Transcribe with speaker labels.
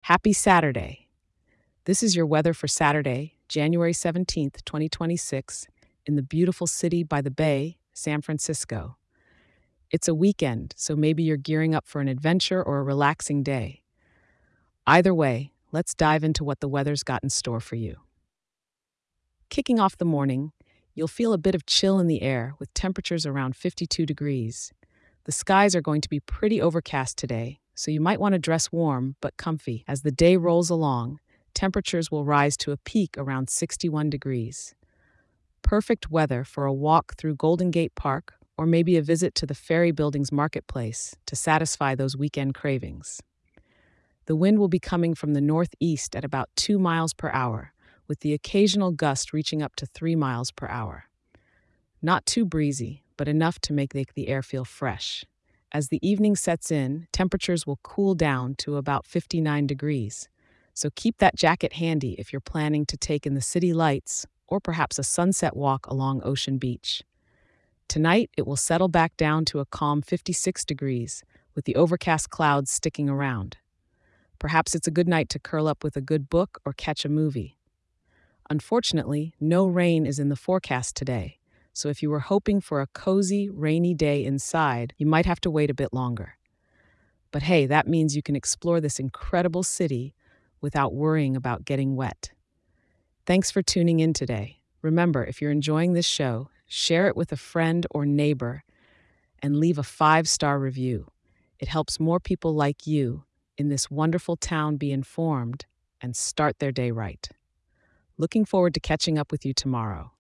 Speaker 1: Happy Saturday. This is your weather for Saturday, January 17th, 2026, in the beautiful city by the bay, San Francisco. It's a weekend, so maybe you're gearing up for an adventure or a relaxing day. Either way, let's dive into what the weather's got in store for you. Kicking off the morning, you'll feel a bit of chill in the air with temperatures around 52 degrees. The skies are going to be pretty overcast today, so you might want to dress warm but comfy. As the day rolls along, temperatures will rise to a peak around 61 degrees. Perfect weather for a walk through Golden Gate Park or maybe a visit to the Ferry Building's marketplace to satisfy those weekend cravings. The wind will be coming from the northeast at about 2 miles per hour, with the occasional gust reaching up to 3 miles per hour. Not too breezy, but enough to make the air feel fresh. As the evening sets in, temperatures will cool down to about 59 degrees. So keep that jacket handy if you're planning to take in the city lights or perhaps a sunset walk along Ocean Beach. Tonight, it will settle back down to a calm 56 degrees, with the overcast clouds sticking around. Perhaps it's a good night to curl up with a good book or catch a movie. Unfortunately, no rain is in the forecast today, so if you were hoping for a cozy, rainy day inside, you might have to wait a bit longer. But hey, that means you can explore this incredible city without worrying about getting wet. Thanks for tuning in today. Remember, if you're enjoying this show, share it with a friend or neighbor and leave a 5-star review. It helps more people like you in this wonderful town be informed and start their day right. Looking forward to catching up with you tomorrow.